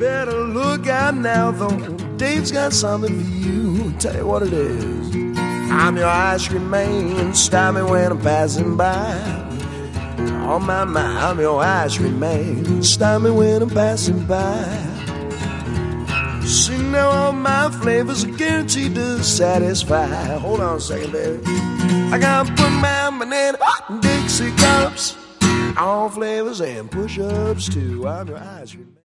better look out now, though. Dave's got something for you. Tell you what it is. I'm your ice cream man. Stop me when I'm passing by. Oh my, I'm your ice cream man. Stop me when I'm passing by. See now, all my flavors are guaranteed to satisfy. Hold on a second, baby. I gotta put my banana in Dixie cups. All flavors and push-ups too. I'm your ice cream man.